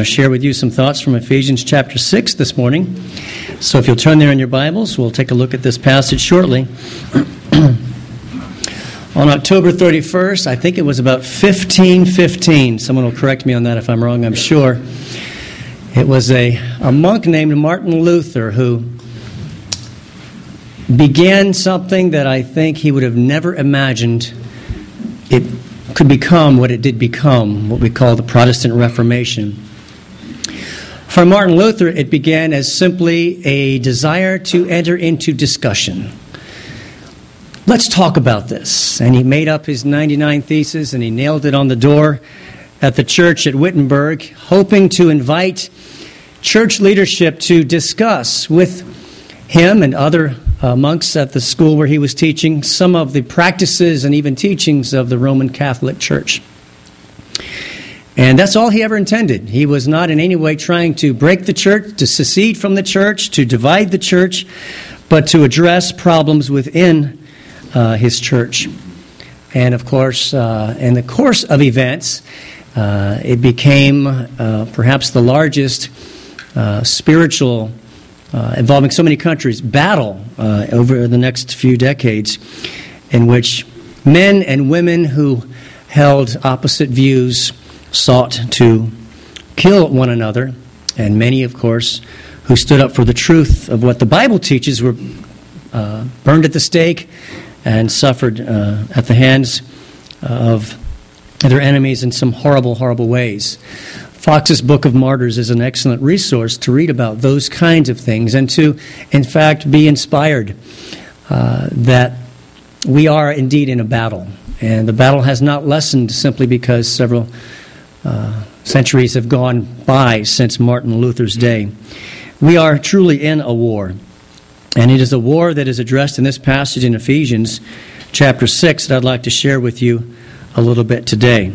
to share with you some thoughts from Ephesians chapter 6 this morning. So if you'll turn there in your Bibles, we'll take a look at this passage shortly. On October 31st, I think it was about 1515. Someone will correct me on that if I'm wrong, I'm sure. It was a monk named Martin Luther who began something that I think he would have never imagined it could become what it did become, what we call the Protestant Reformation. For Martin Luther, it began as simply a desire to enter into discussion. Let's talk about this. And he made up his 99 Theses and he nailed it on the door at the church at Wittenberg, hoping to invite church leadership to discuss with him and other monks at the school where he was teaching some of the practices and even teachings of the Roman Catholic Church. And that's all he ever intended. He was not in any way trying to break the church, to secede from the church, to divide the church, but to address problems within his church. And of course, in the course of events, it became perhaps the largest spiritual involving so many countries, battle over the next few decades in which men and women who held opposite views sought to kill one another, and many, of course, who stood up for the truth of what the Bible teaches were burned at the stake and suffered at the hands of their enemies in some horrible, horrible ways. Fox's Book of Martyrs is an excellent resource to read about those kinds of things and to, in fact, be inspired that we are indeed in a battle. And the battle has not lessened simply because several centuries have gone by since Martin Luther's day. We are truly in a war. And it is a war that is addressed in this passage in Ephesians chapter 6 that I'd like to share with you a little bit today.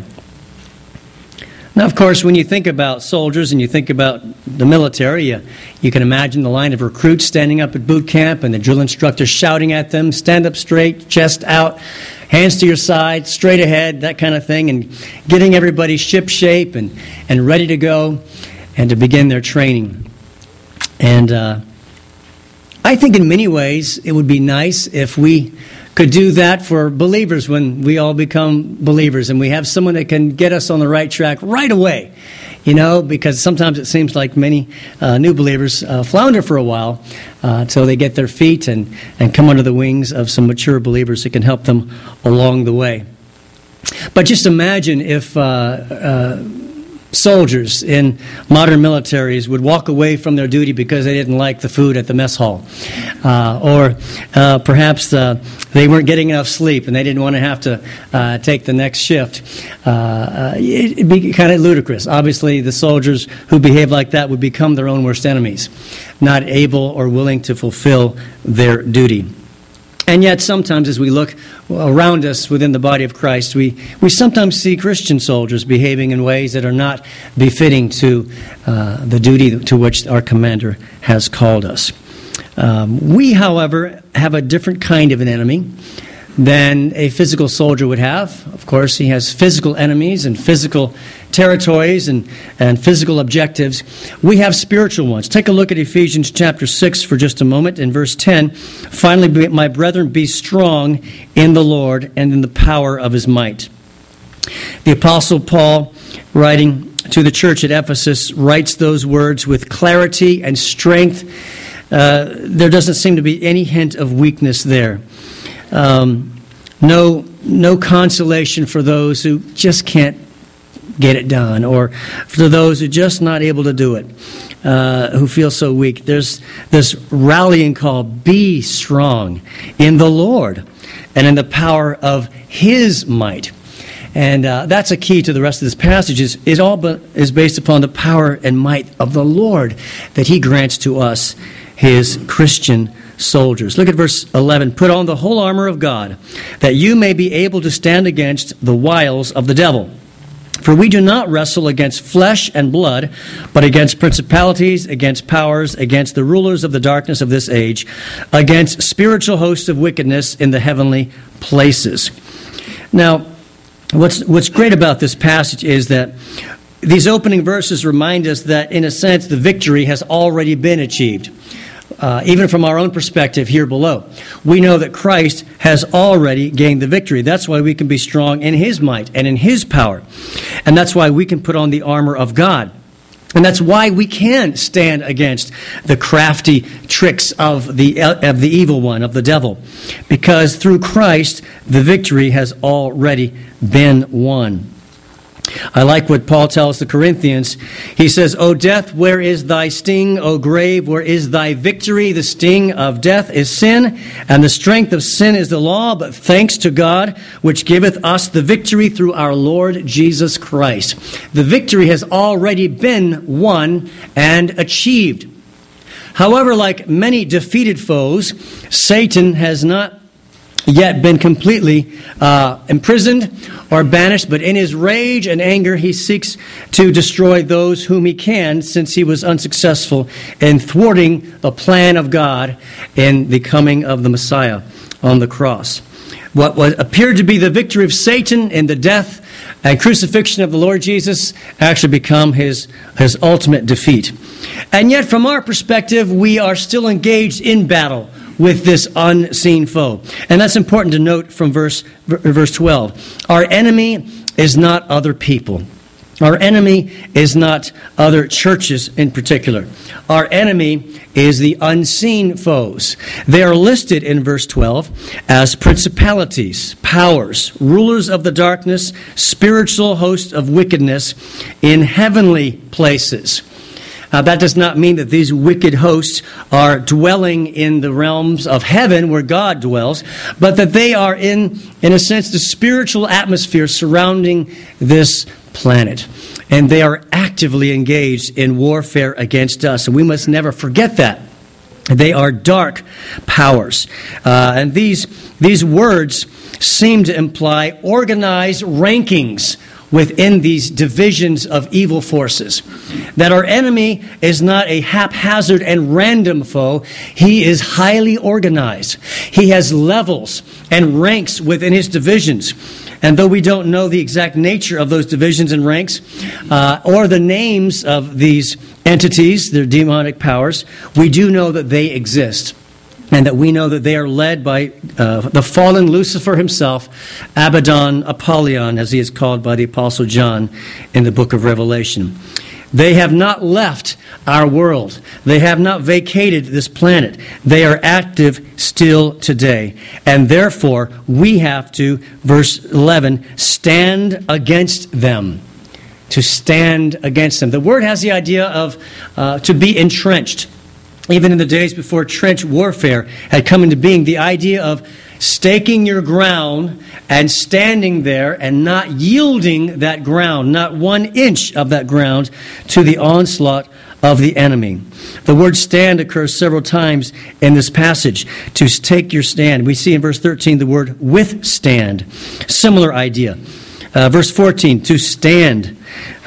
Now, of course, when you think about soldiers and you think about the military, you can imagine the line of recruits standing up at boot camp and the drill instructor shouting at them, stand up straight, chest out, hands to your side, straight ahead, that kind of thing, and getting everybody ship shape and ready to go and to begin their training. And I think in many ways it would be nice if we could do that for believers when we all become believers and we have someone that can get us on the right track right away, because sometimes it seems like many new believers flounder for a while until they get their feet and come under the wings of some mature believers that can help them along the way. But just imagine if soldiers in modern militaries would walk away from their duty because they didn't like the food at the mess hall. Or perhaps they weren't getting enough sleep and they didn't want to have to take the next shift. It'd be kind of ludicrous. Obviously, the soldiers who behave like that would become their own worst enemies, not able or willing to fulfill their duty. And yet sometimes as we look around us within the body of Christ, we sometimes see Christian soldiers behaving in ways that are not befitting to the duty to which our commander has called us. We, however, have a different kind of an enemy than a physical soldier would have. Of course, he has physical enemies and physical territories and physical objectives. We have spiritual ones. Take a look at Ephesians chapter 6 for just a moment. In verse 10, finally, my brethren, be strong in the Lord and in the power of his might. The Apostle Paul, writing to the church at Ephesus, writes those words with clarity and strength. There doesn't seem to be any hint of weakness there. No consolation for those who just can't get it done, or for those who are just not able to do it, who feel so weak. There's this rallying call, be strong in the Lord and in the power of his might. And that's a key to the rest of this passage, is based upon the power and might of the Lord that he grants to us, his Christian soldiers. Look at verse 11. Put on the whole armor of God, that you may be able to stand against the wiles of the devil. For we do not wrestle against flesh and blood, but against principalities, against powers, against the rulers of the darkness of this age, against spiritual hosts of wickedness in the heavenly places. Now, what's great about this passage is that these opening verses remind us that, in a sense, the victory has already been achieved. Even from our own perspective here below, we know that Christ has already gained the victory. That's why we can be strong in His might and in His power. And that's why we can put on the armor of God. And that's why we can stand against the crafty tricks of the evil one, of the devil. Because through Christ, the victory has already been won. I like what Paul tells the Corinthians. He says, O death, where is thy sting? O grave, where is thy victory? The sting of death is sin, and the strength of sin is the law. But thanks to God, which giveth us the victory through our Lord Jesus Christ. The victory has already been won and achieved. However, like many defeated foes, Satan has not yet been completely imprisoned or banished, but in his rage and anger he seeks to destroy those whom he can, since he was unsuccessful in thwarting the plan of God in the coming of the Messiah on the cross. What appeared to be the victory of Satan in the death and crucifixion of the Lord Jesus actually become his ultimate defeat. And yet, from our perspective, we are still engaged in battle with this unseen foe. And that's important to note from verse 12. Our enemy is not other people. Our enemy is not other churches in particular. Our enemy is the unseen foes. They are listed in verse 12 as principalities, powers, rulers of the darkness, spiritual hosts of wickedness in heavenly places. That does not mean that these wicked hosts are dwelling in the realms of heaven where God dwells, but that they are in a sense, the spiritual atmosphere surrounding this planet. And they are actively engaged in warfare against us. And we must never forget that. They are dark powers. And these words seem to imply organized rankings within these divisions of evil forces. That our enemy is not a haphazard and random foe. He is highly organized. He has levels and ranks within his divisions. And though we don't know the exact nature of those divisions and ranks, or the names of these entities, their demonic powers, we do know that they exist. And that we know that they are led by the fallen Lucifer himself, Abaddon, Apollyon, as he is called by the Apostle John in the book of Revelation. They have not left our world. They have not vacated this planet. They are active still today. And therefore, we have to, verse 11, stand against them. To stand against them. The word has the idea of to be entrenched. Even in the days before trench warfare had come into being, the idea of staking your ground and standing there and not yielding that ground, not 1 inch of that ground, to the onslaught of the enemy. The word stand occurs several times in this passage. To take your stand. We see in verse 13 the word withstand. Similar idea. Verse 14, to stand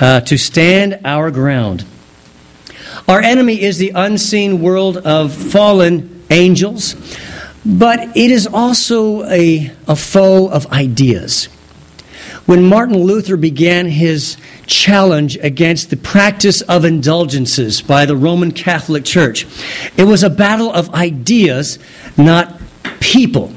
our ground. Our enemy is the unseen world of fallen angels, but it is also a foe of ideas. When Martin Luther began his challenge against the practice of indulgences by the Roman Catholic Church, it was a battle of ideas, not people.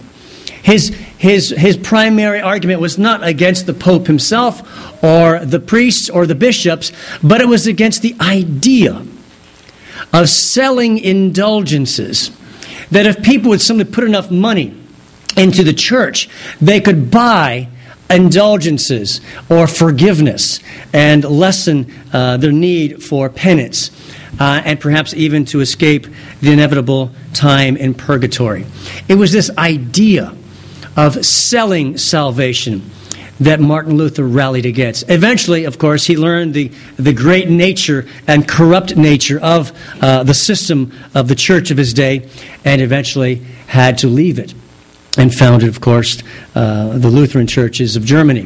His primary argument was not against the Pope himself or the priests or the bishops, but it was against the idea of selling indulgences. That if people would simply put enough money into the church, they could buy indulgences or forgiveness and lessen their need for penance and perhaps even to escape the inevitable time in purgatory. It was this idea of selling salvation that Martin Luther rallied against. Eventually, of course, he learned the great nature and corrupt nature of the system of the church of his day, and eventually had to leave it, and founded, of course, the Lutheran churches of Germany.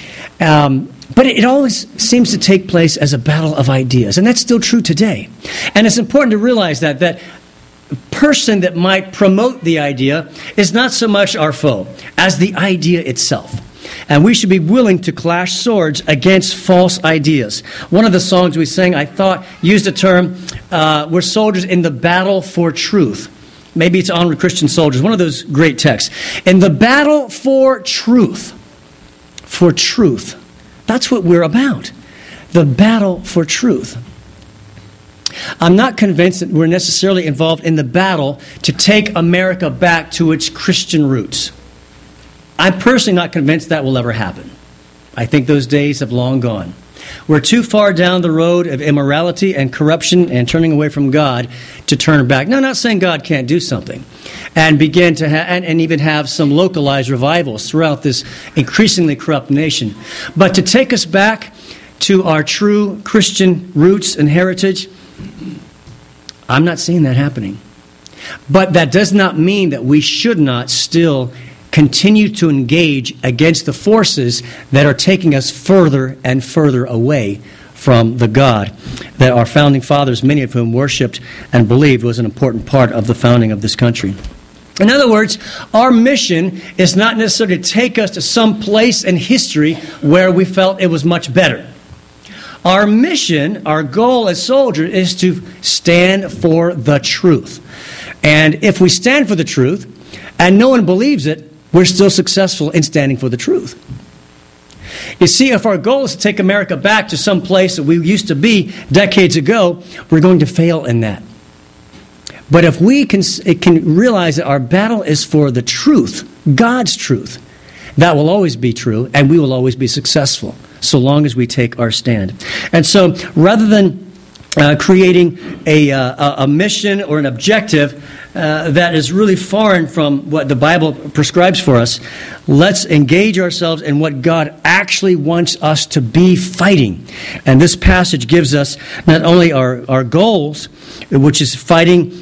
But it always seems to take place as a battle of ideas, and that's still true today. And it's important to realize that person that might promote the idea is not so much our foe as the idea itself. And we should be willing to clash swords against false ideas. One of the songs we sang, I thought, used the term, we're soldiers in the battle for truth. Maybe it's Onward Christian Soldiers, one of those great texts. In the battle for truth. For truth. That's what we're about. The battle for truth. I'm not convinced that we're necessarily involved in the battle to take America back to its Christian roots. I'm personally not convinced that will ever happen. I think those days have long gone. We're too far down the road of immorality and corruption and turning away from God to turn back. No, I'm not saying God can't do something. And begin to and even have some localized revivals throughout this increasingly corrupt nation. But to take us back to our true Christian roots and heritage, I'm not seeing that happening. But that does not mean that we should not still continue to engage against the forces that are taking us further and further away from the God that our founding fathers, many of whom worshipped and believed was an important part of the founding of this country. In other words, our mission is not necessarily to take us to some place in history where we felt it was much better. Our mission, our goal as soldiers, is to stand for the truth. And if we stand for the truth and no one believes it, we're still successful in standing for the truth. You see, if our goal is to take America back to some place that we used to be decades ago, we're going to fail in that. But if we can realize that our battle is for the truth, God's truth, that will always be true, and we will always be successful, so long as we take our stand. And so, rather than creating a mission or an objective that is really foreign from what the Bible prescribes for us, let's engage ourselves in what God actually wants us to be fighting. And this passage gives us not only our goals, which is fighting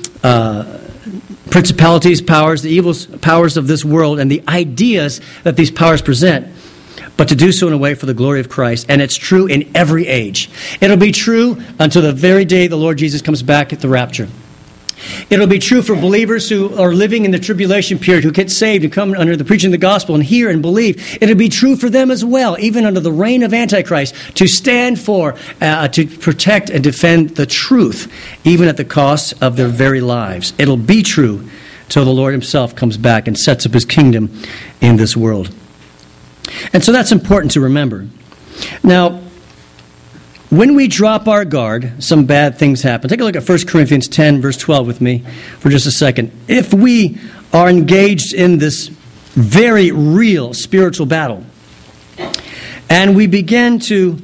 principalities, powers, the evil powers of this world, and the ideas that these powers present, but to do so in a way for the glory of Christ. And it's true in every age. It'll be true until the very day the Lord Jesus comes back at the rapture. It'll be true for believers who are living in the tribulation period, who get saved and come under the preaching of the gospel and hear and believe. It'll be true for them as well, even under the reign of Antichrist, to stand for, to protect and defend the truth, even at the cost of their very lives. It'll be true till the Lord himself comes back and sets up his kingdom in this world. And so that's important to remember. Now, when we drop our guard, some bad things happen. Take a look at 1 Corinthians 10, verse 12 with me for just a second. If we are engaged in this very real spiritual battle, and we begin to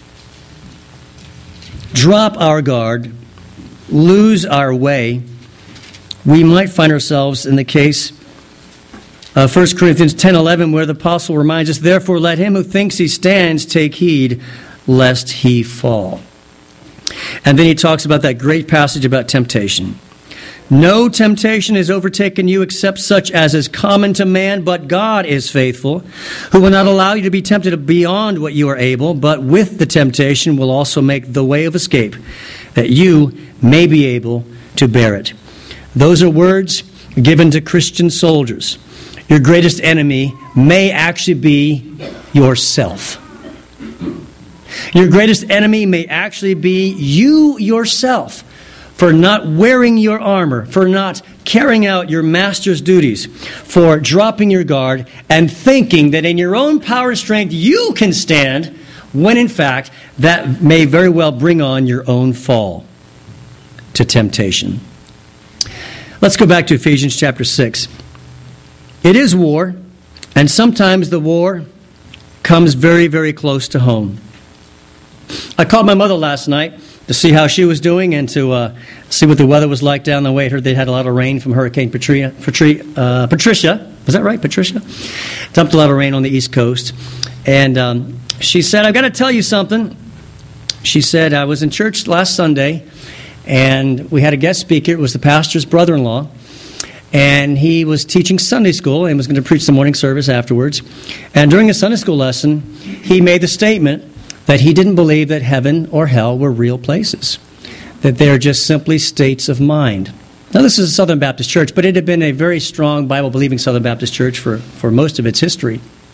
drop our guard, lose our way, we might find ourselves in the case of 1 Corinthians 10:11, where the apostle reminds us, "Therefore let him who thinks he stands take heed, lest he fall." And then he talks about that great passage about temptation. "No temptation has overtaken you except such as is common to man, but God is faithful, who will not allow you to be tempted beyond what you are able, but with the temptation will also make the way of escape, that you may be able to bear it." Those are words given to Christian soldiers. Your greatest enemy may actually be yourself. Your greatest enemy may actually be you yourself, for not wearing your armor, for not carrying out your master's duties, for dropping your guard and thinking that in your own power and strength you can stand, when in fact that may very well bring on your own fall to temptation. Let's go back to Ephesians chapter 6. It is war, and sometimes the war comes very, very close to home. I called my mother last night to see how she was doing and to see what the weather was like down the way. I heard they had a lot of rain from Hurricane Patricia. Was that right, Patricia? Dumped a lot of rain on the East Coast. And she said, "I've got to tell you something." She said, "I was in church last Sunday, and we had a guest speaker. It was the pastor's brother-in-law. And he was teaching Sunday school and was going to preach the morning service afterwards. And during a Sunday school lesson, he made the statement that he didn't believe that heaven or hell were real places, that they're just simply states of mind." Now, this is a Southern Baptist church, but it had been a very strong Bible-believing Southern Baptist church for most of its history.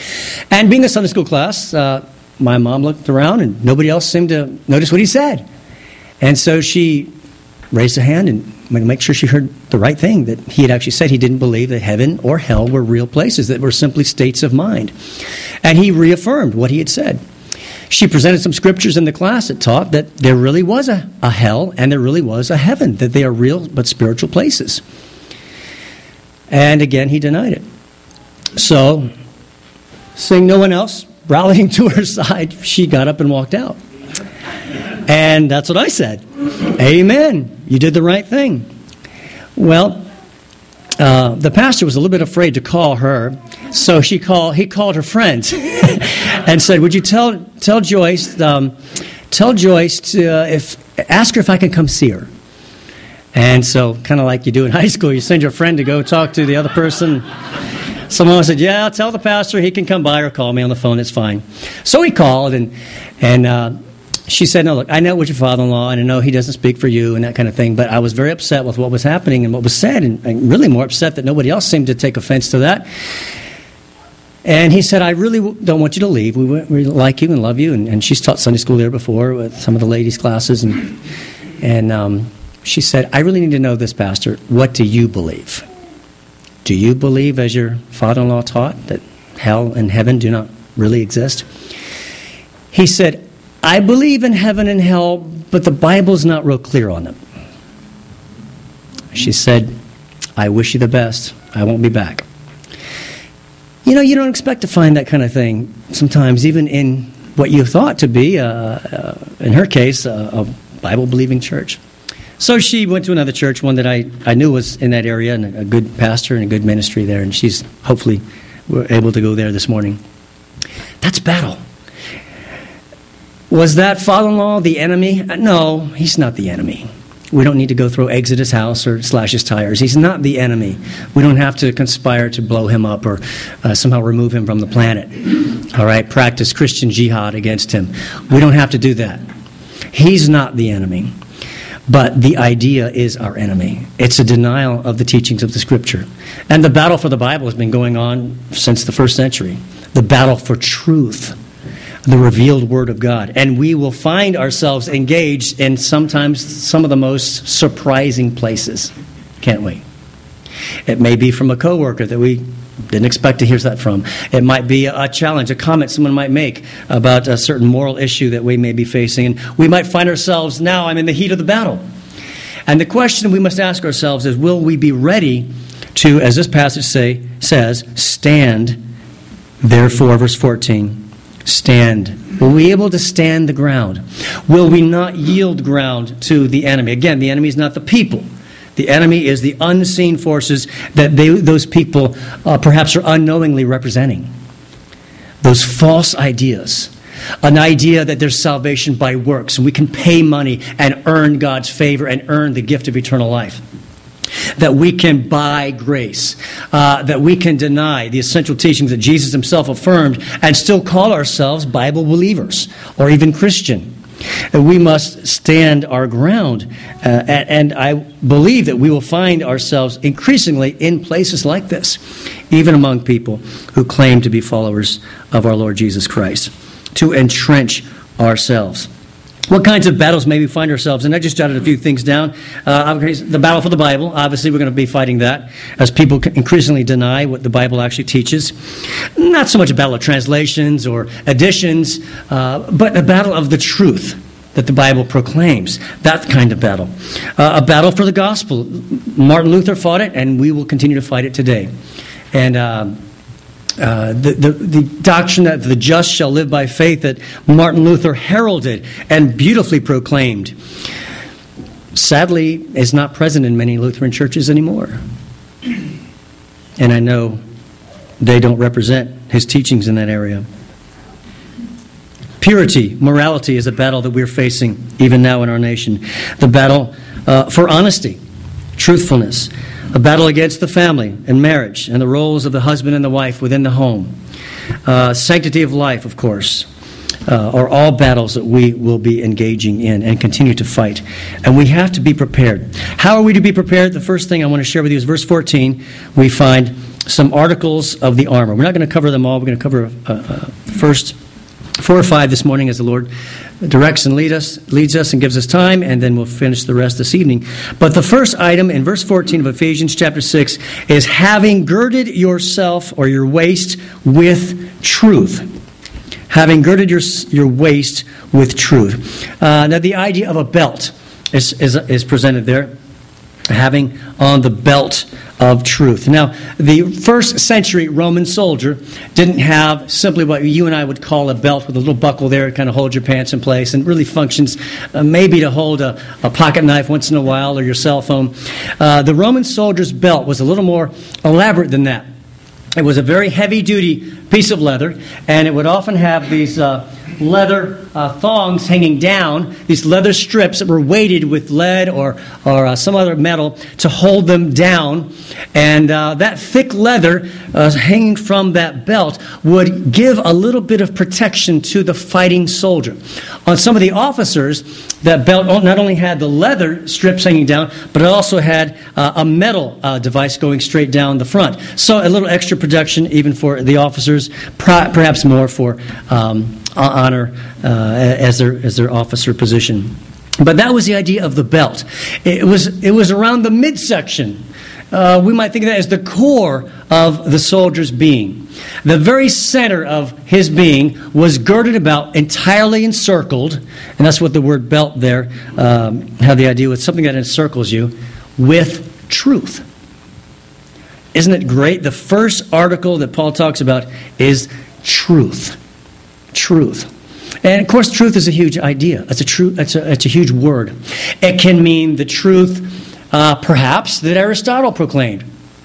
And being a Sunday school class, my mom looked around and nobody else seemed to notice what he said. And so she raised a hand and make sure she heard the right thing, that he had actually said he didn't believe that heaven or hell were real places, that were simply states of mind. And he reaffirmed what he had said. She presented some scriptures in the class that taught that there really was a hell and there really was a heaven, that they are real but spiritual places. And again, he denied it. So, seeing no one else rallying to her side, she got up and walked out. And that's what I said. Amen. You did the right thing. Well, the pastor was a little bit afraid to call her, so he called her friends and said, "Would you tell Joyce to ask her if I can come see her?" And so, kind of like you do in high school, you send your friend to go talk to the other person. Someone said, "Yeah, tell the pastor he can come by or call me on the phone. It's fine." So he called, and she said, "No, look, I know it was your father-in-law, and I know he doesn't speak for you and that kind of thing, but I was very upset with what was happening and what was said, and really more upset that nobody else seemed to take offense to that." And he said, "I really don't want you to leave. We like you and love you." And she's taught Sunday school there before with some of the ladies' classes. And she said, "I really need to know this, Pastor. What do you believe? Do you believe, as your father-in-law taught, that hell and heaven do not really exist?" He said, "I believe in heaven and hell, but the Bible's not real clear on them." She said, "I wish you the best. I won't be back." You know, you don't expect to find that kind of thing sometimes, even in what you thought to be, in her case, a Bible-believing church. So she went to another church, one that I knew was in that area, and a good pastor and a good ministry there, and she's hopefully able to go there this morning. That's battle. Was that father-in-law the enemy? No, he's not the enemy. We don't need to go throw eggs at his house or slash his tires. He's not the enemy. We don't have to conspire to blow him up or somehow remove him from the planet. All right, practice Christian jihad against him. We don't have to do that. He's not the enemy. But the idea is our enemy. It's a denial of the teachings of the Scripture. And the battle for the Bible has been going on since the first century. The battle for truth, the revealed Word of God. And we will find ourselves engaged in sometimes some of the most surprising places. Can't we? It may be from a coworker that we didn't expect to hear that from. It might be a challenge, a comment someone might make about a certain moral issue that we may be facing. And we might find ourselves, now I'm in the heat of the battle. And the question we must ask ourselves is, will we be ready to, as this passage says, stand, therefore, verse 14, stand. Will we be able to stand the ground? Will we not yield ground to the enemy? Again, the enemy is not the people. The enemy is the unseen forces that those people perhaps are unknowingly representing. Those false ideas. An idea that there's salvation by works, and we can pay money and earn God's favor and earn the gift of eternal life. That we can buy grace. That we can deny the essential teachings that Jesus himself affirmed and still call ourselves Bible believers or even Christian. We must stand our ground. And I believe that we will find ourselves increasingly in places like this, even among people who claim to be followers of our Lord Jesus Christ, to entrench ourselves. What kinds of battles may we find ourselves in? I just jotted a few things down. The battle for the Bible, obviously we're going to be fighting that as people increasingly deny what the Bible actually teaches. Not so much a battle of translations or additions, but a battle of the truth that the Bible proclaims. That kind of battle. A battle for the gospel. Martin Luther fought it, and we will continue to fight it today. And the doctrine that the just shall live by faith that Martin Luther heralded and beautifully proclaimed, sadly, is not present in many Lutheran churches anymore. And I know they don't represent his teachings in that area. Purity, morality is a battle that we're facing even now in our nation. The battle for honesty, truthfulness. A battle against the family and marriage and the roles of the husband and the wife within the home. Sanctity of life, of course, are all battles that we will be engaging in and continue to fight. And we have to be prepared. How are we to be prepared? The first thing I want to share with you is verse 14. We find some articles of the armor. We're not going to cover them all. We're going to cover first 4 or 5 this morning as the Lord directs and leads us and gives us time, and then we'll finish the rest this evening. But the first item in verse 14 of Ephesians chapter 6 is having girded yourself or your waist with truth. Having girded your waist with truth. Now the idea of a belt is presented there. Having on the belt of truth. Now, the first century Roman soldier didn't have simply what you and I would call a belt with a little buckle there to kind of hold your pants in place, and really functions maybe to hold a pocket knife once in a while or your cell phone. The Roman soldier's belt was a little more elaborate than that. It was a very heavy-duty piece of leather, and it would often have these leather thongs hanging down, these leather strips that were weighted with lead or some other metal to hold them down. And that thick leather hanging from that belt would give a little bit of protection to the fighting soldier. On some of the officers, that belt not only had the leather strips hanging down, but it also had a metal device going straight down the front. So a little extra protection even for the officers, perhaps more for honor as their officer position. But that was the idea of the belt. It was around the midsection. We might think of that as the core of the soldier's being. The very center of his being was girded about, entirely encircled, and that's what the word belt there had the idea with, something that encircles you, with truth. Isn't it great? The first article that Paul talks about is truth. Truth. And of course, truth is a huge idea. It's a huge word. It can mean the truth, perhaps, that Aristotle proclaimed.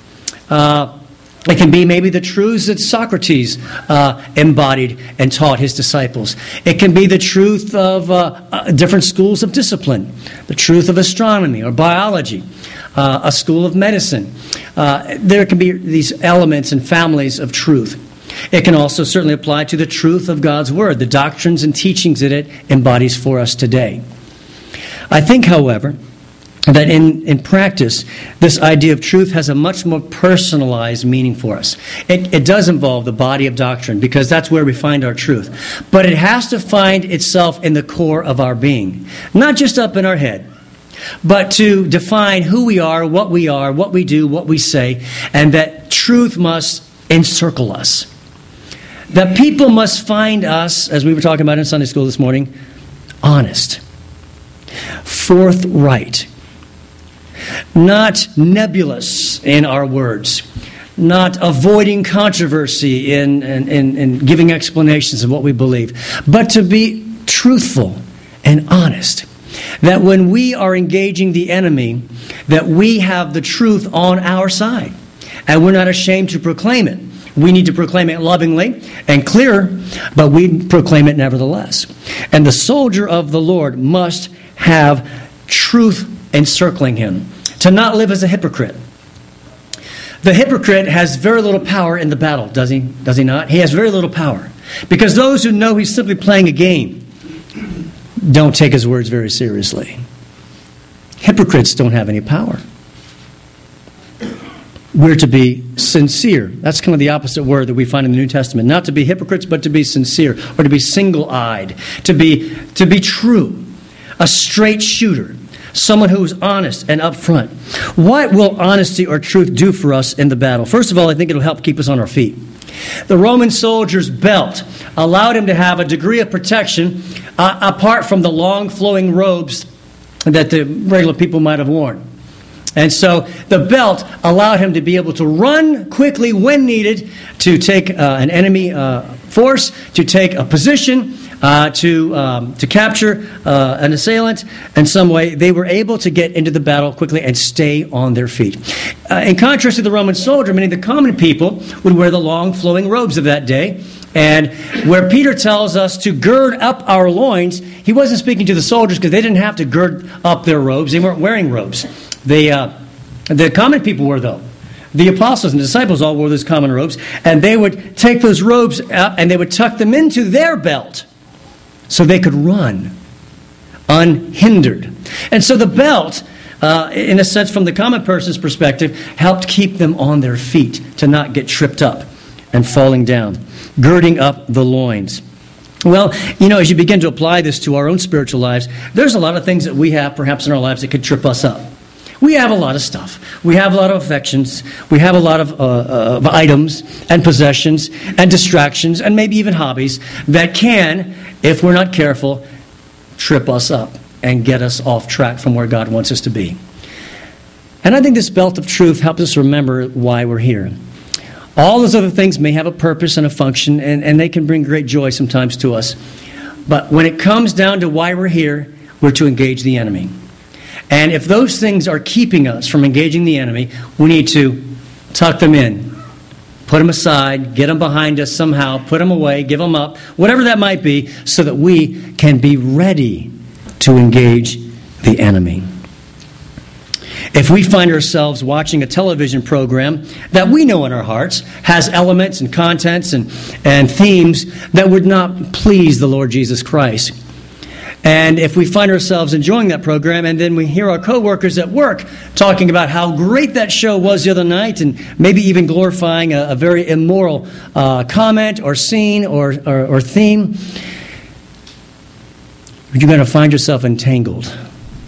It can be maybe the truths that Socrates embodied and taught his disciples. It can be the truth of different schools of discipline, the truth of astronomy or biology, a school of medicine. There can be these elements and families of truth. It can also certainly apply to the truth of God's Word, the doctrines and teachings that it embodies for us today. I think, however, that in practice, this idea of truth has a much more personalized meaning for us. It does involve the body of doctrine, because that's where we find our truth. But it has to find itself in the core of our being, not just up in our head, but to define who we are, what we do, what we say, and that truth must encircle us. That people must find us, as we were talking about in Sunday school this morning, honest, forthright, not nebulous in our words, not avoiding controversy in giving explanations of what we believe, but to be truthful and honest. That when we are engaging the enemy, that we have the truth on our side, and we're not ashamed to proclaim it. We need to proclaim it lovingly and clear, but we proclaim it nevertheless. And the soldier of the Lord must have truth encircling him, to not live as a hypocrite. The hypocrite has very little power in the battle, does he not? He has very little power. Because those who know he's simply playing a game don't take his words very seriously. Hypocrites don't have any power. We're to be sincere. That's kind of the opposite word that we find in the New Testament. Not to be hypocrites, but to be sincere, or to be single-eyed, to be true, a straight shooter, someone who is honest and upfront. What will honesty or truth do for us in the battle? First of all, I think it'll help keep us on our feet. The Roman soldier's belt allowed him to have a degree of protection apart from the long flowing robes that the regular people might have worn. And so the belt allowed him to be able to run quickly when needed, to take an enemy force, to take a position, to capture an assailant in some way. They were able to get into the battle quickly and stay on their feet. In contrast to the Roman soldier, many of the common people would wear the long flowing robes of that day. And where Peter tells us to gird up our loins, he wasn't speaking to the soldiers because they didn't have to gird up their robes. They weren't wearing robes. The common people were, though. The apostles and disciples all wore those common robes, and they would take those robes up and they would tuck them into their belt so they could run unhindered. And so the belt in a sense, from the common person's perspective, helped keep them on their feet to not get tripped up and falling down. Girding up the loins. Well, as you begin to apply this to our own spiritual lives, there's a lot of things that we have perhaps in our lives that could trip us up. We have a lot of stuff. We have a lot of affections. We have a lot of items and possessions and distractions and maybe even hobbies that can, if we're not careful, trip us up and get us off track from where God wants us to be. And I think this belt of truth helps us remember why we're here. All those other things may have a purpose and a function, and they can bring great joy sometimes to us. But when it comes down to why we're here, we're to engage the enemy. And if those things are keeping us from engaging the enemy, we need to tuck them in, put them aside, get them behind us somehow, put them away, give them up, whatever that might be, so that we can be ready to engage the enemy. If we find ourselves watching a television program that we know in our hearts has elements and contents and themes that would not please the Lord Jesus Christ, and if we find ourselves enjoying that program and then we hear our coworkers at work talking about how great that show was the other night and maybe even glorifying a very immoral comment or scene or theme, you're going to find yourself entangled,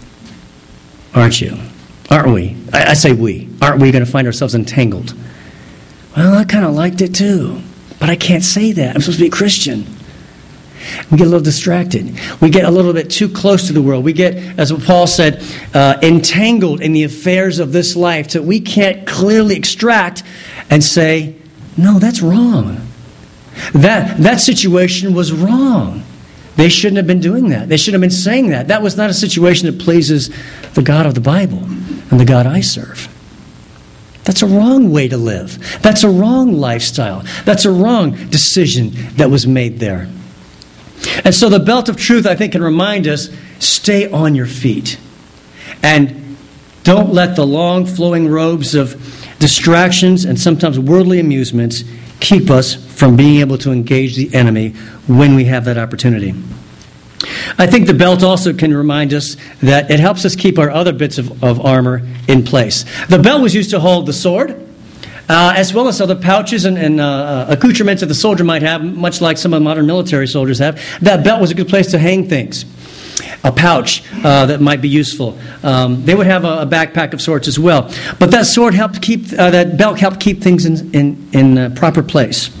aren't you? Aren't we? I say we. Aren't we going to find ourselves entangled? Well, I kind of liked it too, but I can't say that. I'm supposed to be a Christian. We get a little distracted. We get a little bit too close to the world. We get, as Paul said, entangled in the affairs of this life that we can't clearly extract and say, no, that's wrong. That situation was wrong. They shouldn't have been doing that. They shouldn't have been saying that. That was not a situation that pleases the God of the Bible and the God I serve. That's a wrong way to live. That's a wrong lifestyle. That's a wrong decision that was made there. And so the belt of truth, I think, can remind us, stay on your feet. And don't let the long flowing robes of distractions and sometimes worldly amusements keep us from being able to engage the enemy when we have that opportunity. I think the belt also can remind us that it helps us keep our other bits of armor in place. The belt was used to hold the sword, as well as other pouches and accoutrements that the soldier might have, much like some of the modern military soldiers have. That belt was a good place to hang things. A pouch that might be useful. They would have a backpack of sorts as well. But that sword helped keep, that belt helped keep things in proper place.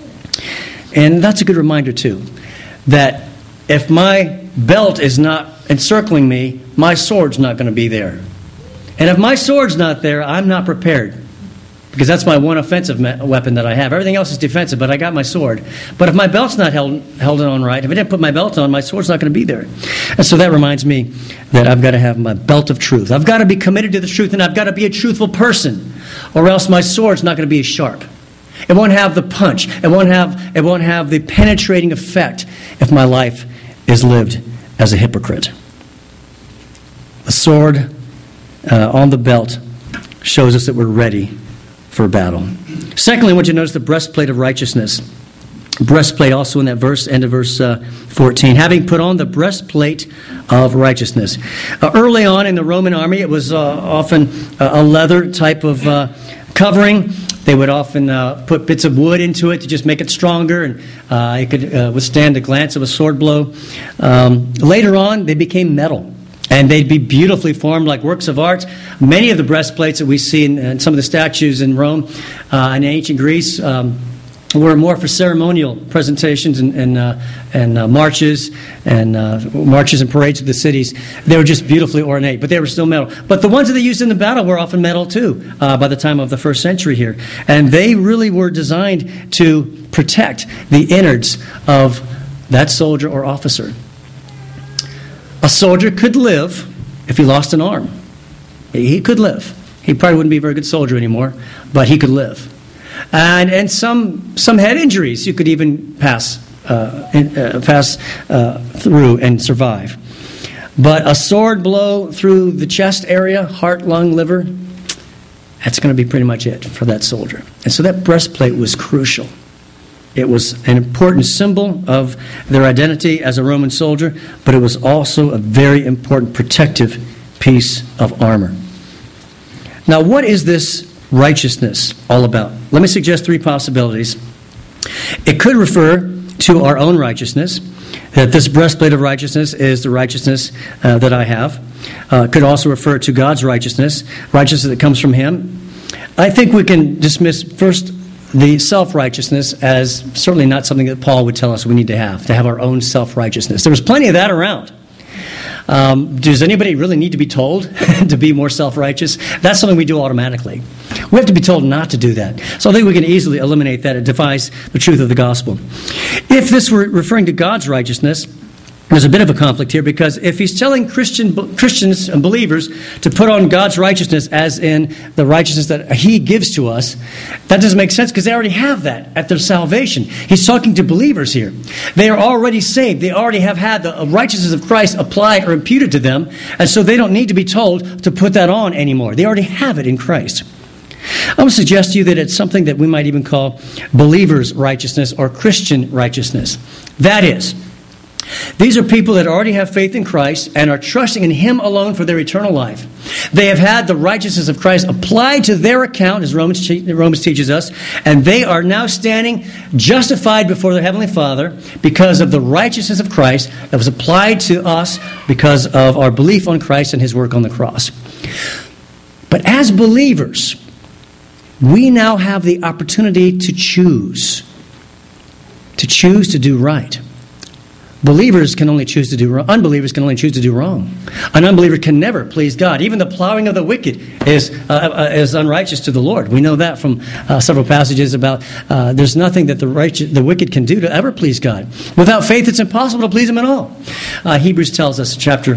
And that's a good reminder too, that if my belt is not encircling me, my sword's not going to be there. And if my sword's not there, I'm not prepared. Because that's my one offensive weapon that I have. Everything else is defensive, but I got my sword. But if my belt's not held on right, if I didn't put my belt on, my sword's not going to be there. And so that reminds me that I've got to have my belt of truth. I've got to be committed to the truth, and I've got to be a truthful person, or else my sword's not going to be as sharp. It won't have the punch. It won't have the penetrating effect if my life is lived as a hypocrite. The sword on the belt shows us that we're ready for battle. Secondly, I want you to notice the breastplate of righteousness. Breastplate also in that verse, end of verse 14. Having put on the breastplate of righteousness. Early on in the Roman army, it was often a leather type of covering. They would often put bits of wood into it to just make it stronger, and it could withstand the glance of a sword blow. Later on, they became metal. And they'd be beautifully formed like works of art. Many of the breastplates that we see in some of the statues in Rome and ancient Greece were more for ceremonial presentations and marches and parades of the cities. They were just beautifully ornate, but they were still metal. But the ones that they used in the battle were often metal too by the time of the first century here. And they really were designed to protect the innards of that soldier or officer. A soldier could live if he lost an arm. He could live. He probably wouldn't be a very good soldier anymore, but he could live. And some head injuries you could even pass through and survive. But a sword blow through the chest area, heart, lung, liver, that's going to be pretty much it for that soldier. And so that breastplate was crucial. It was an important symbol of their identity as a Roman soldier, but it was also a very important protective piece of armor. Now, what is this righteousness all about? Let me suggest three possibilities. It could refer to our own righteousness, that this breastplate of righteousness is the righteousness that I have. It could also refer to God's righteousness that comes from Him. I think we can dismiss first the self-righteousness as certainly not something that Paul would tell us we need to have our own self-righteousness. There was plenty of that around. Does anybody really need to be told to be more self-righteous? That's something we do automatically. We have to be told not to do that. So I think we can easily eliminate that. It defies the truth of the gospel. If this were referring to God's righteousness, there's a bit of a conflict here, because if he's telling Christians and believers to put on God's righteousness as in the righteousness that He gives to us, that doesn't make sense because they already have that at their salvation. He's talking to believers here. They are already saved. They already have had the righteousness of Christ applied or imputed to them, and so they don't need to be told to put that on anymore. They already have it in Christ. I want to suggest to you that it's something that we might even call believers' righteousness or Christian righteousness. That is, these are people that already have faith in Christ and are trusting in Him alone for their eternal life. They have had the righteousness of Christ applied to their account, as Romans teaches us, and they are now standing justified before their Heavenly Father because of the righteousness of Christ that was applied to us because of our belief on Christ and His work on the cross. But as believers, we now have the opportunity to choose to do right. Believers can only choose to do wrong. Unbelievers can only choose to do wrong. An unbeliever can never please God. Even the plowing of the wicked is unrighteous to the Lord. We know that from several passages about there's nothing that the wicked can do to ever please God. Without faith, it's impossible to please Him at all. Hebrews tells us, chapter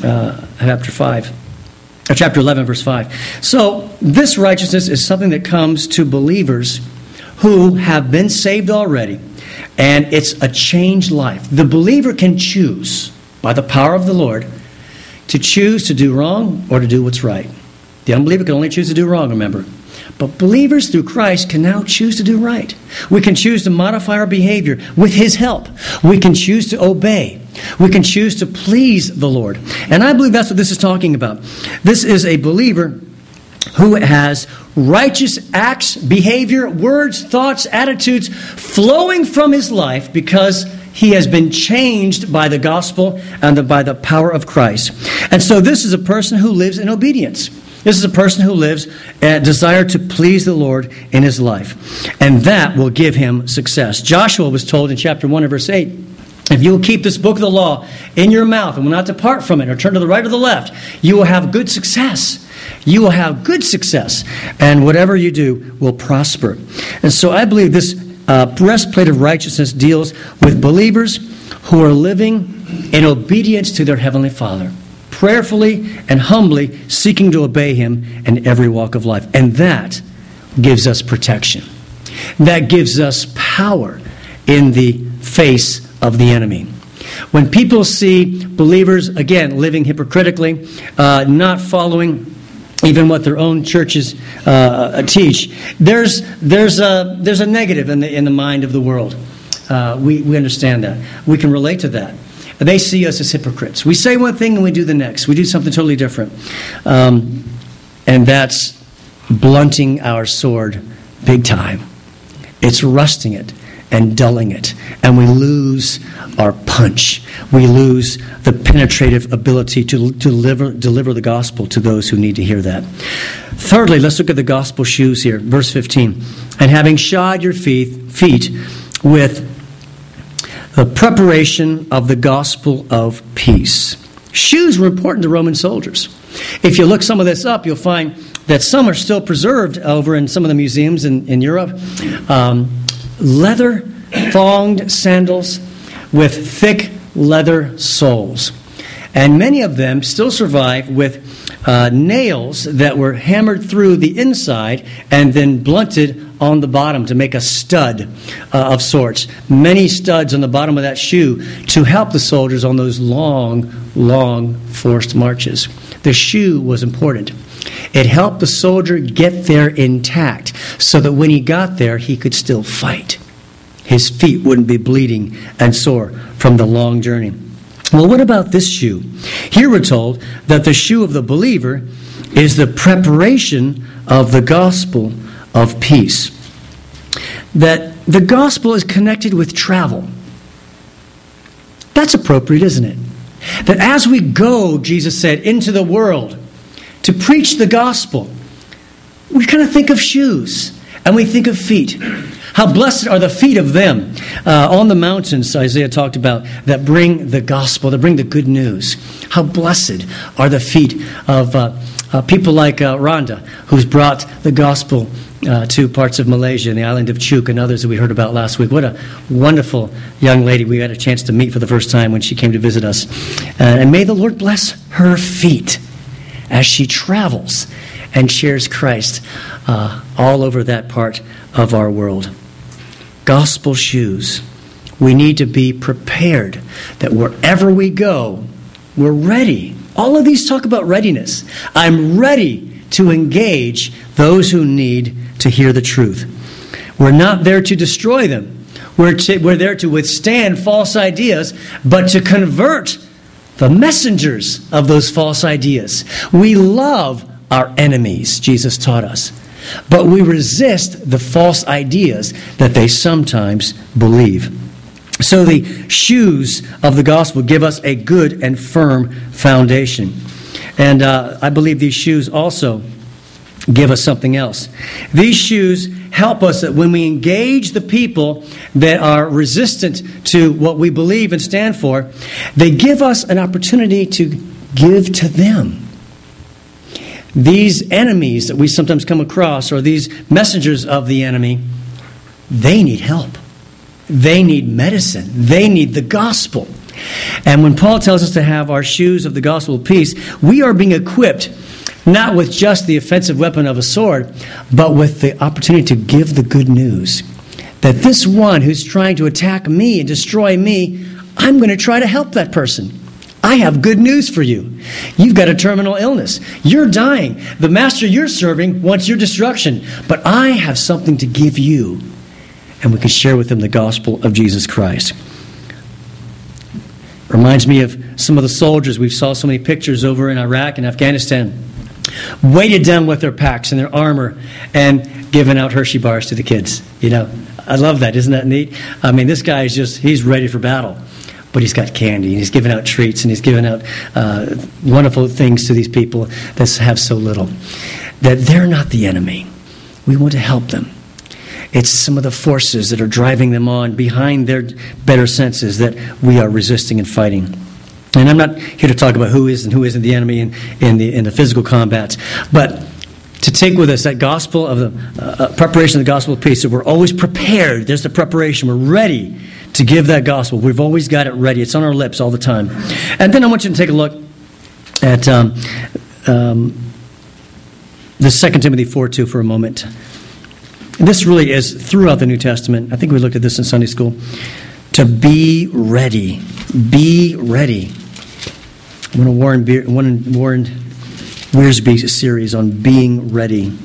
11, verse 5. So this righteousness is something that comes to believers who have been saved already. And it's a changed life. The believer can choose, by the power of the Lord, to choose to do wrong or to do what's right. The unbeliever can only choose to do wrong, remember. But believers through Christ can now choose to do right. We can choose to modify our behavior with His help. We can choose to obey. We can choose to please the Lord. And I believe that's what this is talking about. This is a believer who has righteous acts, behavior, words, thoughts, attitudes flowing from his life because he has been changed by the gospel and by the power of Christ. And so this is a person who lives in obedience. This is a person who lives a desire to please the Lord in his life. And that will give him success. Joshua was told in chapter 1 and verse 8, if you will keep this book of the law in your mouth and will not depart from it or turn to the right or the left, you will have good success. You will have good success, and whatever you do will prosper. And so I believe this breastplate of righteousness deals with believers who are living in obedience to their Heavenly Father, prayerfully and humbly seeking to obey Him in every walk of life. And that gives us protection. That gives us power in the face of the enemy. When people see believers, again, living hypocritically, not following even what their own churches teach, there's a negative in the mind of the world. We understand that. We can relate to that. They see us as hypocrites. We say one thing and we do the next. We do something totally different. And that's blunting our sword big time. It's rusting it and dulling it. And we lose our punch. We lose the penetrative ability to deliver the gospel to those who need to hear that. Thirdly, let's look at the gospel shoes here. Verse 15. And having shod your feet with the preparation of the gospel of peace. Shoes were important to Roman soldiers. If you look some of this up, you'll find that some are still preserved over in some of the museums in Europe. Leather thonged sandals with thick leather soles. And many of them still survive with nails that were hammered through the inside and then blunted on the bottom to make a stud of sorts. Many studs on the bottom of that shoe to help the soldiers on those long, long forced marches. The shoe was important. It helped the soldier get there intact so that when he got there, he could still fight. His feet wouldn't be bleeding and sore from the long journey. Well, what about this shoe? Here we're told that the shoe of the believer is the preparation of the gospel of peace. That the gospel is connected with travel. That's appropriate, isn't it? That as we go, Jesus said, into the world to preach the gospel, we kind of think of shoes and we think of feet. How blessed are the feet of them on the mountains, Isaiah talked about, that bring the gospel, that bring the good news. How blessed are the feet of people like Rhonda, who's brought the gospel to parts of Malaysia and the island of Chuuk and others that we heard about last week. What a wonderful young lady we had a chance to meet for the first time when she came to visit us. And may the Lord bless her feet as she travels and shares Christ all over that part of our world. Gospel shoes. We need to be prepared that wherever we go, we're ready. All of these talk about readiness. I'm ready to engage those who need to hear the truth. We're not there to destroy them. We're there to withstand false ideas, but to convert the messengers of those false ideas. We love our enemies, Jesus taught us. But we resist the false ideas that they sometimes believe. So the shoes of the gospel give us a good and firm foundation. And I believe these shoes also give us something else. These shoes help us that when we engage the people that are resistant to what we believe and stand for, they give us an opportunity to give to them. These enemies that we sometimes come across, or these messengers of the enemy, they need help. They need medicine. They need the gospel. And when Paul tells us to have our shoes of the gospel of peace, we are being equipped not with just the offensive weapon of a sword, but with the opportunity to give the good news. That this one who's trying to attack me and destroy me, I'm going to try to help that person. I have good news for you. You've got a terminal illness. You're dying. The master you're serving wants your destruction. But I have something to give you. And we can share with them the gospel of Jesus Christ. Reminds me of some of the soldiers. We saw so many pictures over in Iraq and Afghanistan, weighted down with their packs and their armor and giving out Hershey bars to the kids. You know, I love that. Isn't that neat? I mean, this guy is he's ready for battle. But he's got candy, and he's giving out treats, and he's giving out wonderful things to these people that have so little. That they're not the enemy. We want to help them. It's some of the forces that are driving them on behind their better senses that we are resisting and fighting. And I'm not here to talk about who is and who isn't the enemy in the physical combats, but to take with us that gospel of the preparation of the gospel of peace. So we're always prepared. There's the preparation. We're ready to give that gospel. We've always got it ready. It's on our lips all the time. And then I want you to take a look at the 2 Timothy 4:2 for a moment. And this really is throughout the New Testament. I think we looked at this in Sunday school. To be ready. Be ready. I'm going to Warren Wiersbe's series on being ready.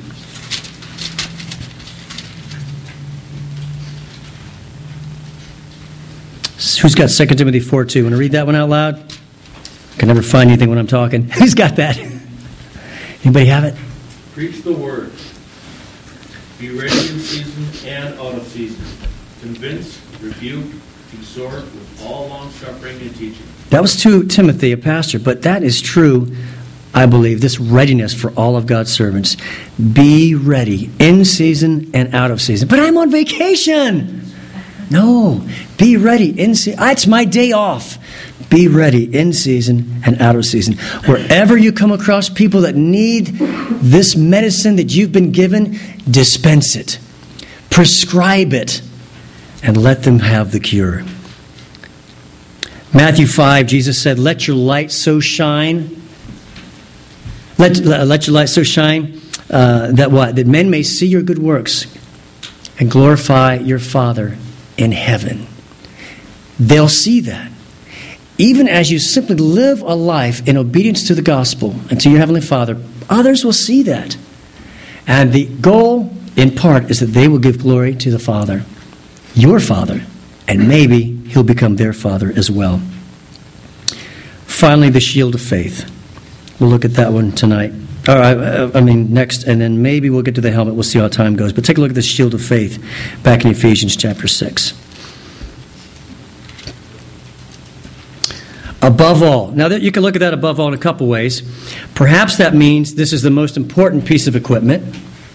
Who's got 2 Timothy 4:2? Want to read that one out loud? I can never find anything when I'm talking. Who's got that? Anybody have it? Preach the word. Be ready in season and out of season. Convince, rebuke, exhort with all long suffering and teaching. That was to Timothy, a pastor, but that is true, I believe, this readiness for all of God's servants. Be ready in season and out of season. But I'm on vacation. No, be ready in season. It's my day off. Be ready in season and out of season. Wherever you come across people that need this medicine that you've been given, dispense it. Prescribe it. And let them have the cure. Matthew 5, Jesus said, let your light so shine. Let your light so shine that what? That men may see your good works and glorify your Father in heaven. They'll see that. Even as you simply live a life in obedience to the gospel and to your Heavenly Father, others will see that. And the goal, in part, is that they will give glory to the Father, your Father, and maybe He'll become their Father as well. Finally, the shield of faith. We'll look at that one tonight. Next, and then maybe we'll get to the helmet. We'll see how time goes. But take a look at the shield of faith back in Ephesians chapter 6. Above all. Now, you can look at that above all in a couple ways. Perhaps that means this is the most important piece of equipment.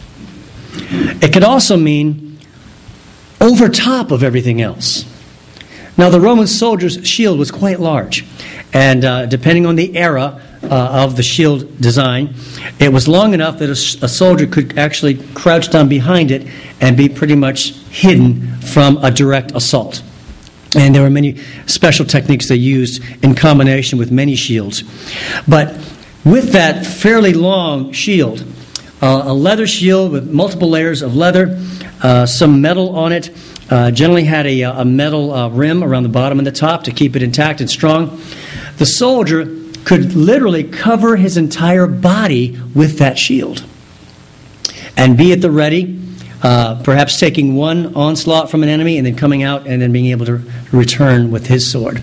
It could also mean over top of everything else. Now, the Roman soldier's shield was quite large. And depending on the era of the shield design, it was long enough that a soldier could actually crouch down behind it and be pretty much hidden from a direct assault. And there were many special techniques they used in combination with many shields. But with that fairly long shield, a leather shield with multiple layers of leather, some metal on it, generally had a metal rim around the bottom and the top to keep it intact and strong. The soldier could literally cover his entire body with that shield and be at the ready, perhaps taking one onslaught from an enemy and then coming out and then being able to return with his sword.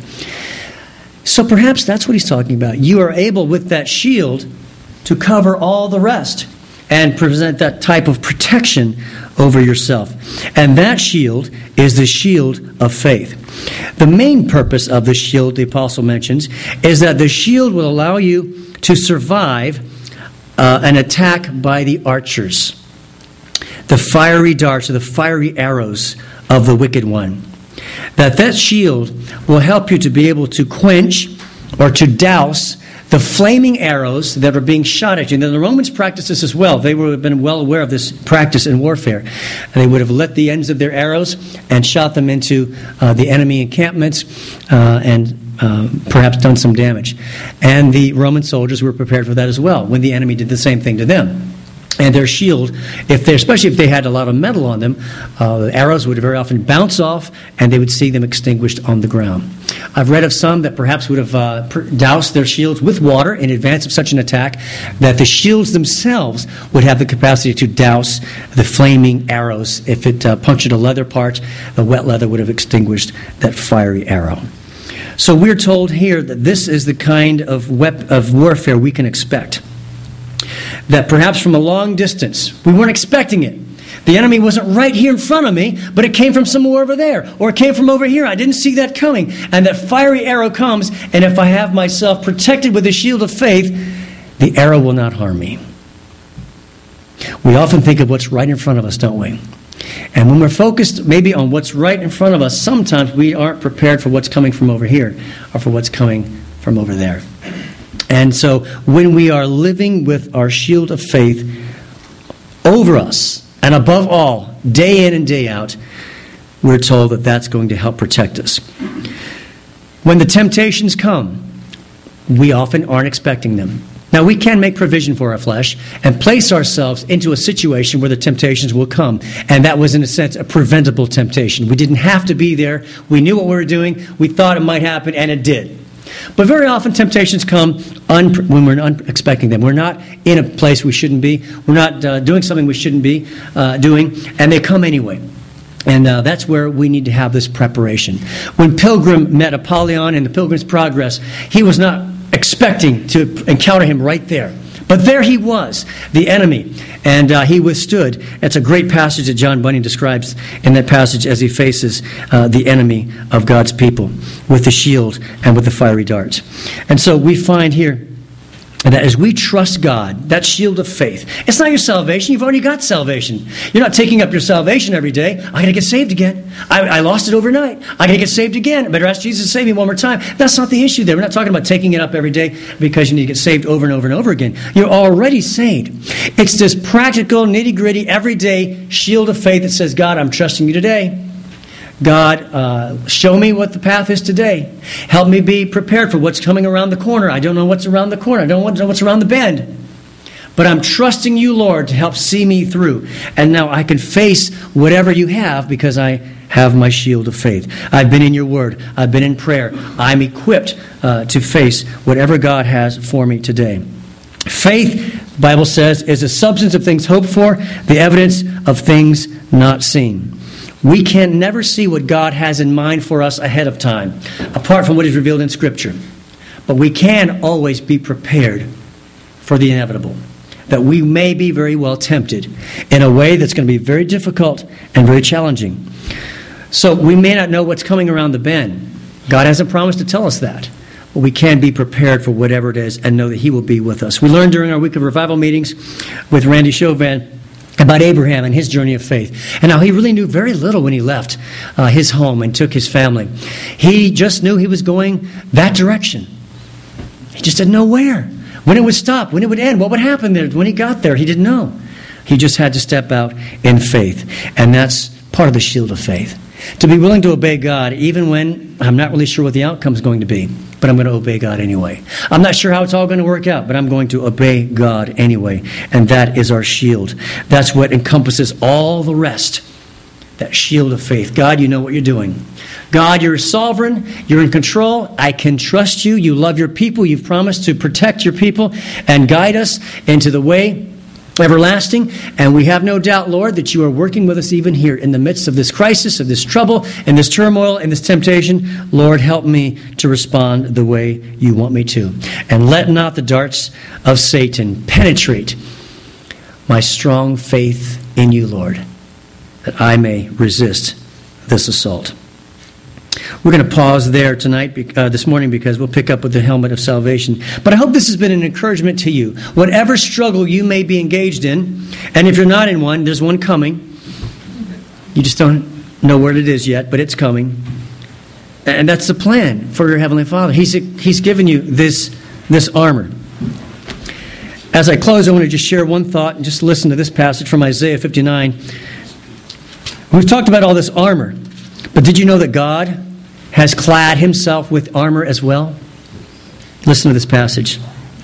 So perhaps that's what he's talking about. You are able with that shield to cover all the rest and present that type of protection over yourself. And that shield is the shield of faith. The main purpose of the shield, the apostle mentions, is that the shield will allow you to survive an attack by the archers, the fiery darts or the fiery arrows of the wicked one. That shield will help you to be able to quench or to douse the flaming arrows that are being shot at you. And the Romans practiced this as well. They would have been well aware of this practice in warfare. And they would have lit the ends of their arrows and shot them into the enemy encampments and perhaps done some damage. And the Roman soldiers were prepared for that as well when the enemy did the same thing to them. And their shield, especially if they had a lot of metal on them, the arrows would very often bounce off and they would see them extinguished on the ground. I've read of some that perhaps would have doused their shields with water in advance of such an attack, that the shields themselves would have the capacity to douse the flaming arrows. If it punctured a leather part, the wet leather would have extinguished that fiery arrow. So we're told here that this is the kind of warfare we can expect. That perhaps from a long distance, we weren't expecting it. The enemy wasn't right here in front of me, but it came from somewhere over there, or it came from over here. I didn't see that coming. And that fiery arrow comes, and if I have myself protected with the shield of faith, the arrow will not harm me. We often think of what's right in front of us, don't we? And when we're focused maybe on what's right in front of us, sometimes we aren't prepared for what's coming from over here, or for what's coming from over there. And so when we are living with our shield of faith over us, and above all, day in and day out, we're told that that's going to help protect us. When the temptations come, we often aren't expecting them. Now, we can make provision for our flesh and place ourselves into a situation where the temptations will come. And that was, in a sense, a preventable temptation. We didn't have to be there. We knew what we were doing. We thought it might happen, and it did. But very often temptations come when we're not expecting them. We're not in a place we shouldn't be. We're not doing something we shouldn't be doing, and they come anyway. And that's where we need to have this preparation. When Pilgrim met Apollyon in the Pilgrim's Progress, he was not expecting to encounter him right there. But there he was, the enemy, and he withstood. It's a great passage that John Bunyan describes in that passage as he faces the enemy of God's people with the shield and with the fiery darts. And so we find here that as we trust God, that shield of faith, it's not your salvation. You've already got salvation. You're not taking up your salvation every day. I got to get saved again. I lost it overnight. I got to get saved again. I better ask Jesus to save me one more time. That's not the issue there. We're not talking about taking it up every day because you need to get saved over and over and over again. You're already saved. It's this practical, nitty-gritty, everyday shield of faith that says, God, I'm trusting you today. God, show me what the path is today. Help me be prepared for what's coming around the corner. I don't know what's around the corner. I don't know what's around the bend. But I'm trusting you, Lord, to help see me through. And now I can face whatever you have because I have my shield of faith. I've been in your word. I've been in prayer. I'm equipped to face whatever God has for me today. Faith, the Bible says, is the substance of things hoped for, the evidence of things not seen. We can never see what God has in mind for us ahead of time, apart from what is revealed in Scripture. But we can always be prepared for the inevitable. That we may be very well tempted in a way that's going to be very difficult and very challenging. So we may not know what's coming around the bend. God hasn't promised to tell us that. But we can be prepared for whatever it is and know that He will be with us. We learned during our week of revival meetings with Randy Chauvin about Abraham and his journey of faith. And how he really knew very little when he left his home and took his family. He just knew he was going that direction. He just didn't know where. When it would stop, when it would end, what would happen there. When he got there, he didn't know. He just had to step out in faith. And that's part of the shield of faith. To be willing to obey God even when I'm not really sure what the outcome is going to be. But I'm going to obey God anyway. I'm not sure how it's all going to work out, but I'm going to obey God anyway. And that is our shield. That's what encompasses all the rest. That shield of faith. God, you know what you're doing. God, you're sovereign. You're in control. I can trust you. You love your people. You've promised to protect your people and guide us into the way everlasting. And we have no doubt, Lord, that you are working with us even here in the midst of this crisis, of this trouble, and this turmoil, and this temptation. Lord, help me to respond the way you want me to. And let not the darts of Satan penetrate my strong faith in you, Lord, that I may resist this assault. We're going to pause there tonight, this morning, because we'll pick up with the helmet of salvation. But I hope this has been an encouragement to you. Whatever struggle you may be engaged in, and if you're not in one, there's one coming. You just don't know where it is yet, but it's coming. And that's the plan for your Heavenly Father. He's given you this armor. As I close, I want to just share one thought and just listen to this passage from Isaiah 59. We've talked about all this armor, but did you know that God has clad Himself with armor as well? Listen to this passage.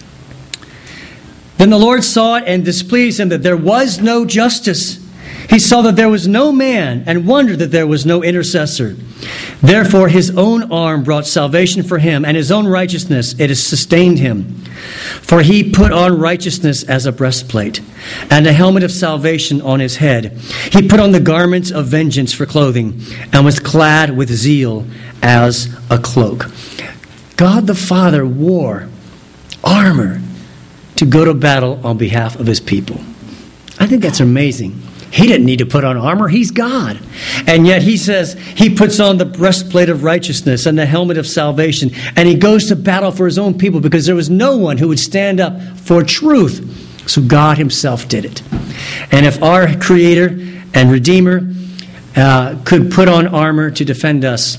Then the Lord saw it and displeased Him that there was no justice. He saw that there was no man and wondered that there was no intercessor. Therefore His own arm brought salvation for Him, and His own righteousness, it has sustained Him. For He put on righteousness as a breastplate, and a helmet of salvation on His head. He put on the garments of vengeance for clothing, and was clad with zeal as a cloak. God the Father wore armor to go to battle on behalf of His people. I think that's amazing. He didn't need to put on armor. He's God. And yet He says He puts on the breastplate of righteousness and the helmet of salvation. And He goes to battle for His own people because there was no one who would stand up for truth. So God Himself did it. And if our Creator and Redeemer could put on armor to defend us,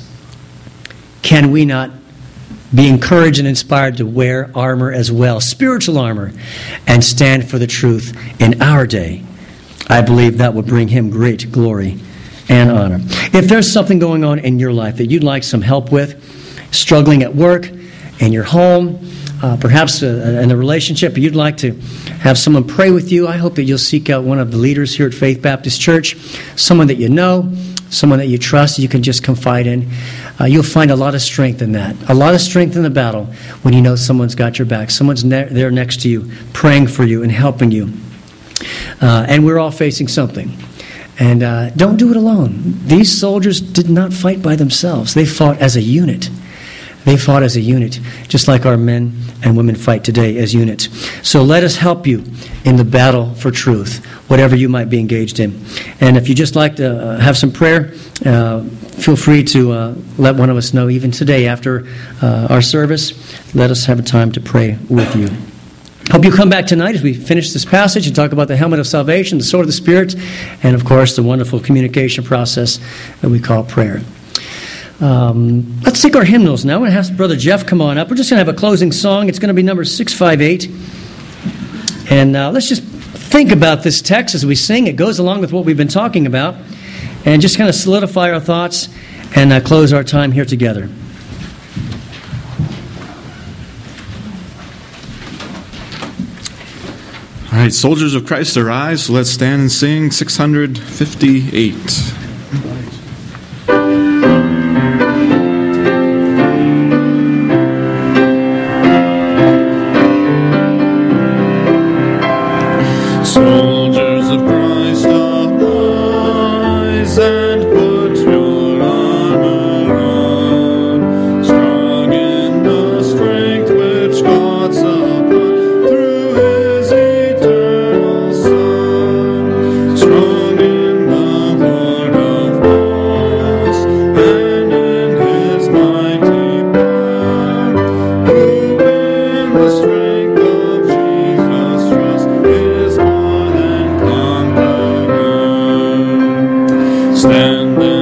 can we not be encouraged and inspired to wear armor as well, spiritual armor, and stand for the truth in our day? I believe that will bring Him great glory and honor. If there's something going on in your life that you'd like some help with, struggling at work, in your home, perhaps in a relationship, you'd like to have someone pray with you, I hope that you'll seek out one of the leaders here at Faith Baptist Church, someone that you know, someone that you trust, you can just confide in. You'll find a lot of strength in that, a lot of strength in the battle when you know someone's got your back, someone's there next to you, praying for you and helping you. And we're all facing something. And don't do it alone. These soldiers did not fight by themselves. They fought as a unit. They fought as a unit, just like our men and women fight today as units. So let us help you in the battle for truth, whatever you might be engaged in. And if you just like to have some prayer, feel free to let one of us know even today after our service. Let us have a time to pray with you. Hope you come back tonight as we finish this passage and talk about the helmet of salvation, the sword of the Spirit, and of course the wonderful communication process that we call prayer. Let's take our hymnals now. I'm going to have Brother Jeff come on up. We're just going to have a closing song. It's going to be number 658. And let's just think about this text as we sing. It goes along with what we've been talking about. And just kind of solidify our thoughts and close our time here together. All right, soldiers of Christ, arise. So let's stand and sing 658. Soldiers of Christ, arise and put your armor on, strong in the strength stand